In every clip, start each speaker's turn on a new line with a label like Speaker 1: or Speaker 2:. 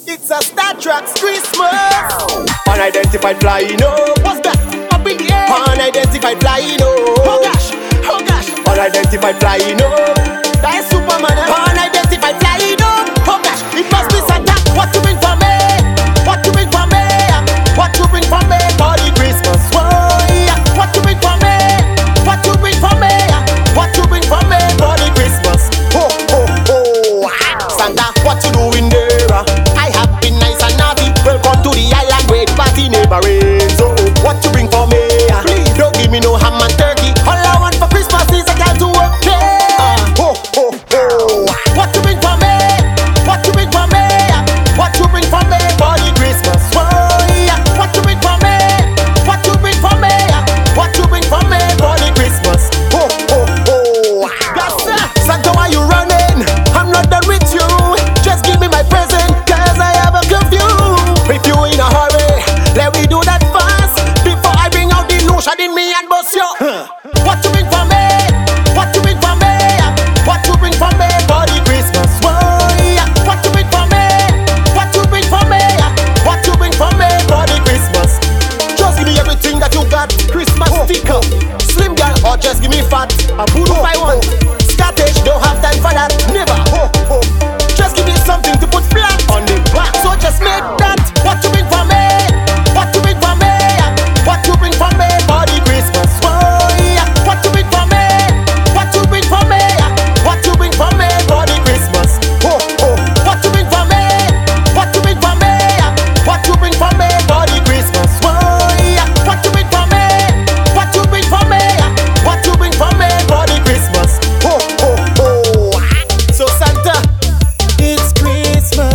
Speaker 1: It's a Star Trek Christmas. Unidentified flying, oh. What's that? Up in the air. Unidentified flying, oh. Oh gosh, oh gosh. Unidentified flying, oh. That is Superman. Unidentified flying, oh. Oh gosh, it must be Santa. What you bring for me? What you bring for me? What you bring for me for the Christmas? Oh yeah. What you bring for me? What you bring for me? What you bring for me for the Christmas? Oh oh oh. Santa, what you doing there? I have been nice and naughty. Welcome to the island where the party never rains. Oh, what you bring for me? Please don't give me no ham and turkey. All I want for Christmas is a girl to work. Oh oh oh. What you bring for me? What you bring for me? What you bring for me for the Christmas? Oh yeah. What you bring for me? What you bring for me? What you bring for me for the Christmas? Oh oh oh. Yes sir. Santa, why you running? I'm not done with you. Just give me my present, cause I have a curfew. If you in a hurry, let me do that fast before I bring out the lotion in me and bust you. What you bring for me? What you bring for me? What you bring for me for the Christmas? Oh yeah. What you bring for me? What you bring for me? What you bring for me for the Christmas? Just give me everything that you got. Christmas sticker, slim girl, or just give me fat. A voodoo if I want. Scottish, don't have time for that. Never. Just give me something to put flat on the back. So just make that. What you bring for me? What you bring for me? What you bring for me for the Christmas? Oh yeah. What you bring for me? What you bring for me? What you bring for me for the Christmas? Oh oh. What you bring for me? What you bring for me? What you bring for me for the Christmas? Oh yeah. What you bring for me? What you bring for me? What you bring for me for the Christmas? Oh oh oh. So Santa, it's Christmas.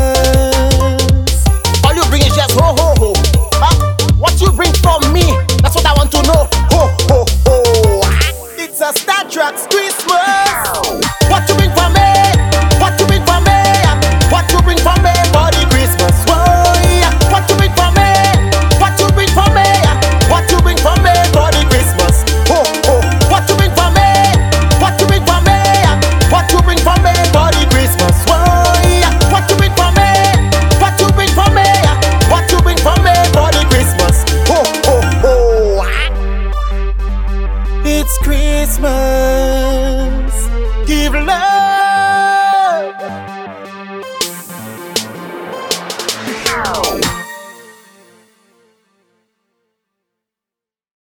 Speaker 1: All you bring is just ho ho ho. What you bring for me? That's what I want to know. Ho ho ho. It's a Star Trek Christmas. What you bring for me? What you bring for me? What you bring for me for the Christmas? Oh yeah. What you bring for me? What you bring for me? What you bring for me for the Christmas? Ho ho. What you bring for me? What you bring for me? What you bring for me for the Christmas? Oh yeah. What you bring for me? What you bring for me? What you bring for me for the Christmas? Ho ho ho. It's Christmas. Give love.